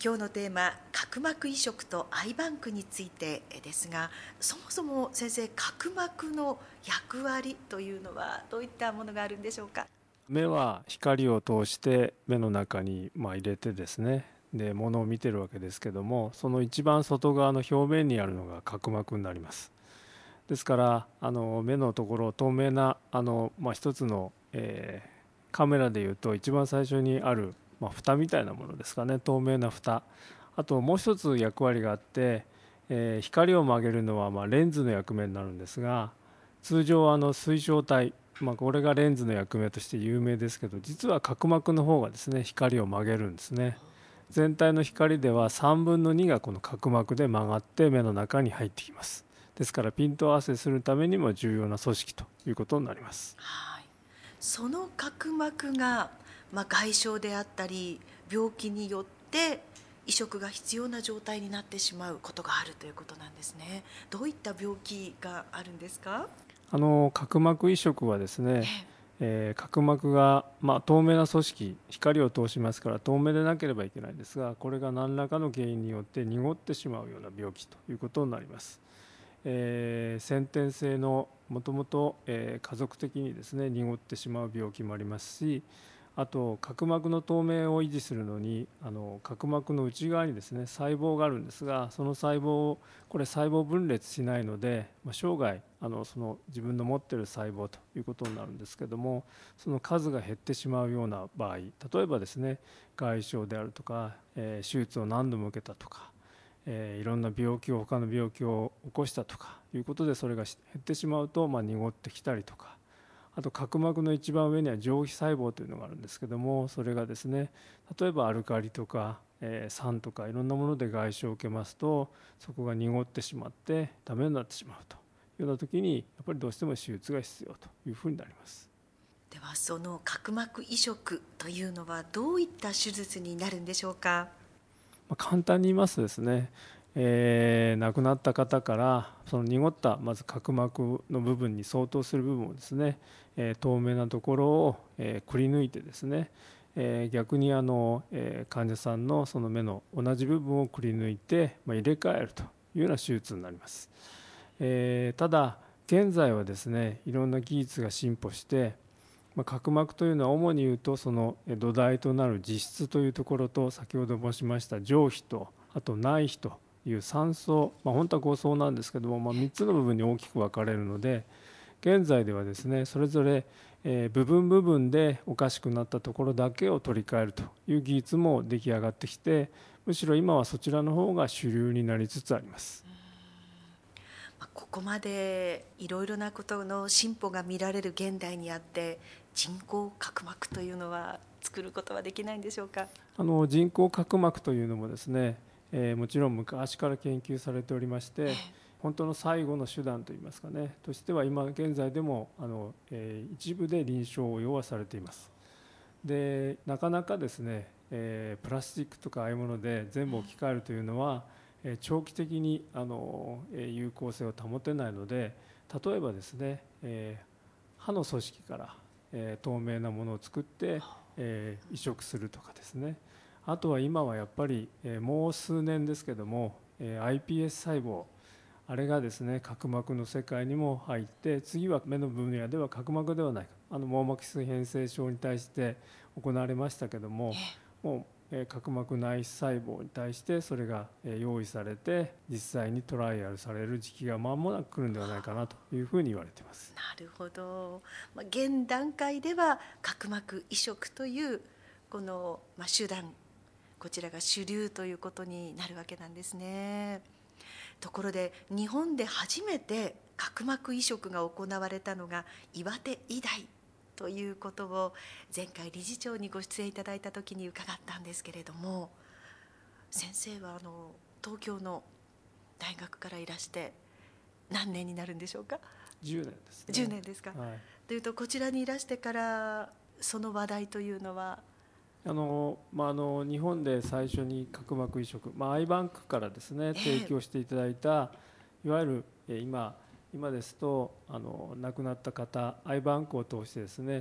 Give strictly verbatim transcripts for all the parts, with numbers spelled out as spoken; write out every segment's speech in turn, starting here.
今日のテーマ、角膜移植とアイバンクについてですが、そもそも先生、角膜の役割というのはどういったものがあるんでしょうか。 目は光を通して目の中にまあ入れてですね、で物を見てるわけですけども、その一番外側の表面にあるのが角膜になります。ですからあの目のところ透明なあの、まあ、一つの、えーカメラでいうと一番最初にある、まあ、蓋みたいなものですかね、透明な蓋。あともう一つ役割があって、えー光を曲げるのはまあレンズの役目になるんですが、通常あの水晶体、まあ、これがレンズの役目として有名ですけど、実は角膜の方がですね光を曲げるんですね。全体の光ではさんぶんのにがこの角膜で曲がって目の中に入ってきます。ですからピント合わせするためにも重要な組織ということになります。 はい、その角膜が、まあ、外傷であったり病気によって移植が必要な状態になってしまうことがあるということなんですね。どういった病気があるんですか。 あの角膜移植はですね、えー角膜が、まあ、透明な組織、光を通しますから透明でなければいけないんですが、これが何らかの原因によって濁ってしまうような病気ということになります。えー先天性のもともと家族的にですね濁ってしまう病気もありますし、あと角膜の透明を維持するのにあの角膜の内側にですね細胞があるんですが、その細胞をこれ細胞分裂しないので、まあ、生涯あのその自分の持っている細胞ということになるんですけども、その数が減ってしまうような場合、例えばですね外傷であるとか、えー手術を何度も受けたとか、えーいろんな病気を他の病気を起こしたとかいうことでそれが減ってしまうと、まあ、濁ってきたりとか、あと角膜の一番上には上皮細胞というのがあるんですけども、それがですね例えばアルカリとか、えー酸とかいろんなもので外傷を受けますと、そこが濁ってしまってダメになってしまうというような時にやっぱりどうしても手術が必要というふうになります。 ではその角膜移植というのはどういった手術になるんでしょうか。 まあ簡単に言いますとですね、えー亡くなった方からその濁ったまず角膜の部分に相当する部分をですね、えー透明なところを、えーくり抜いてですね、えー逆にあの、えー患者さんのその目の同じ部分をくり抜いて、まあ、入れ替えるというような手術になります。えーただ現在はですねいろんな技術が進歩して、まあ、角膜というのは主に言うとその土台となる実質というところと、先ほど申しました上皮とあと内皮というさん層、まあ、本当はご層なんですけども、まあ、みっつの部分に大きく分かれるので、現在ではですねそれぞれえー部分部分でおかしくなったところだけを取り替えるという技術も出来上がってきて、むしろ今はそちらの方が主流になりつつあります。 まあここまでいろいろなことの進歩が見られる現代にあって人工角膜というのは作ることはできないんでしょうか。 あの人工角膜というのもですね、えーもちろん昔から研究されておりまして、本当の最後の手段といいますかねとしては今現在でもあの、えー一部で臨床応用はされています。でなかなかですね、えープラスチックとかああいうもので全部置き換えるというのは、えー長期的にあの、えー有効性を保てないので、例えばですね、えー歯の組織から、えー透明なものを作って、えー移植するとかですね、あとは今はやっぱり、えーもう数年ですけども、えー アイピーエス 細胞、あれがですね角膜の世界にも入って、次は目の分野では角膜ではないか、あの網膜質変性症に対して行われましたけども、もうえー角膜内細胞に対してそれがえー用意されて実際にトライアルされる時期が間もなく来るんではないかなというふうに言われています。 なるほど、まあ、現段階では角膜移植というこの、まあ、手段、こちらが主流ということになるわけなんですね。ところで日本で初めて角膜移植が行われたのが岩手医大ということを前回理事長にご出演いただいた時に伺ったんですけれども、先生はあの東京の大学からいらして何年になるんでしょうか。 じゅうねんですじゅうね。 ねんですか。 はい。 というとこちらにいらしてからその話題というのは。 あのまあ、あの日本で最初に角膜移植、まあ、アイバンクからですね提ええ、 供していただいた、いわゆるえー今今ですとあの亡くなった方アイバンクを通してですね、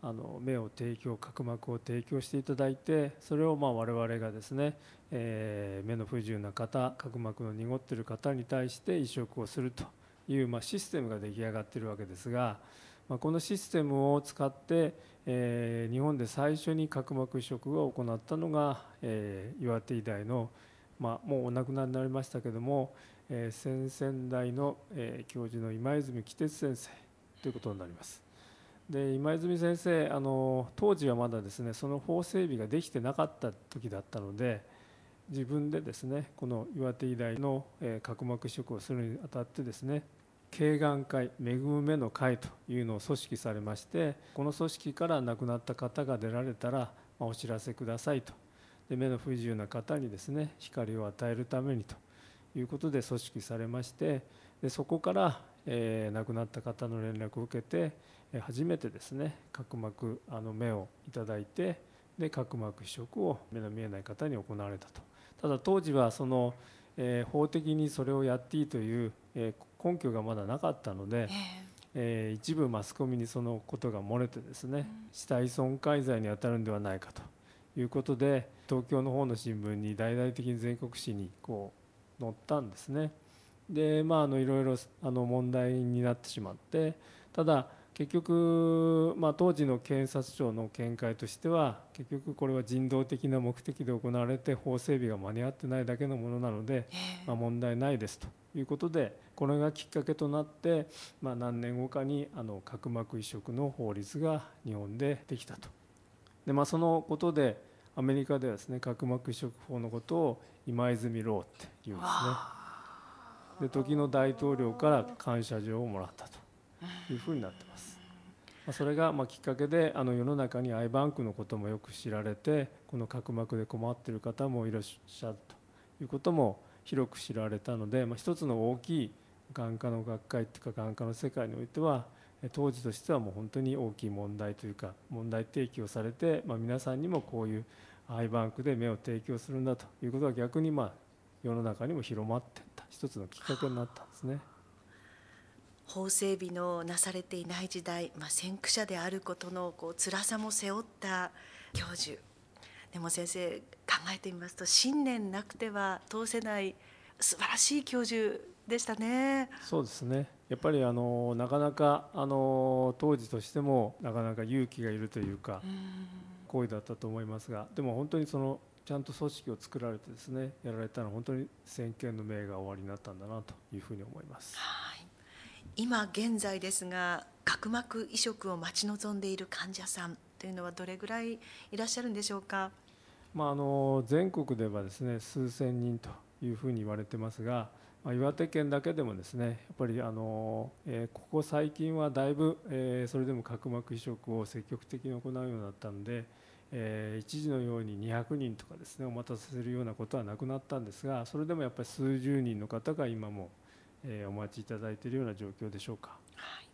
あの目を提供、角膜を提供していただいて、それをまあ我々がですね、えー目の不自由な方、角膜の濁っている方に対して移植をするという、まあ、システムが出来上がっているわけですが、まあ、このシステムを使って、えー日本で最初に角膜移植を行ったのが、えー岩手医大の、まあ、もうお亡くなりになりましたけども、えー先々代の、えー教授の今泉喜哲先生ということになります。で今泉先生、あの当時はまだですねその法整備ができてなかった時だったので、自分でですねこの岩手医大の、えー角膜移植をするにあたってですね、慶眼会、恵む目の会というのを組織されまして、この組織から亡くなった方が出られたら、まあ、お知らせくださいと。で目の不自由な方にですね光を与えるためにということで組織されまして、でそこから、えー亡くなった方の連絡を受けて、えー初めてですね角膜、あの目をいただいて、で角膜移植を目の見えない方に行われたと。ただ当時はその、えー法的にそれをやっていいという、えー根拠がまだなかったので、 ええー一部マスコミにそのことが漏れてですね、 うん死体損壊罪に当たるんではないかということで、東京の方の新聞に大々的に全国紙にこう載ったんですね。でまああのいろいろあの問題になってしまって、ただ結局、まあ、当時の検察庁の見解としては、結局これは人道的な目的で行われて法整備が間に合ってないだけのものなので、 えまあ、問題ないですということで、これがきっかけとなって、まあ、何年後かにあの角膜移植の法律が日本でできたと。で、まあ、そのことでアメリカではですね角膜移植法のことを今泉ローっていうんですね。 わで時の大統領から感謝状をもらったというふうになってます。まあそれがまあきっかけで、あの世の中にアイバンクのこともよく知られて、この角膜で困っている方もいらっしゃるということも広く知られたので、まあ、一つの大きい眼科の学会というか眼科の世界においては、当時としてはもう本当に大きい問題というか問題提起をされて、まあ、皆さんにもこういうアイバンクで目を提供するんだということが逆にまあ世の中にも広まっていった一つのきっかけになったんですね。 法整備のなされていない時代、まあ、先駆者であることのこう辛さも背負った教授でも、先生考えてみますと信念なくては通せない素晴らしい教授でしたね。 そうですね、やっぱりあのなかなかあの当時としてもなかなか勇気がいるというか行為だったと思いますが、でも本当にそのちゃんと組織を作られてですねやられたのは本当に先見の明が終わりになったんだなというふうに思います。 はい、今現在ですが、角膜移植を待ち望んでいる患者さんというのはどれぐらいいらっしゃるんでしょうか。 まあ、あの全国ではですね数千人というふうに言われてますが、まあ、岩手県だけでもですねやっぱりあの、えーここ最近はだいぶ、えーそれでも角膜移植を積極的に行うようになったので、えー一時のようににひゃくにんとかですねお待たせするようなことはなくなったんですが、それでもやっぱり数十人の方が今も、えーお待ちいただいているような状況でしょうか。 はい、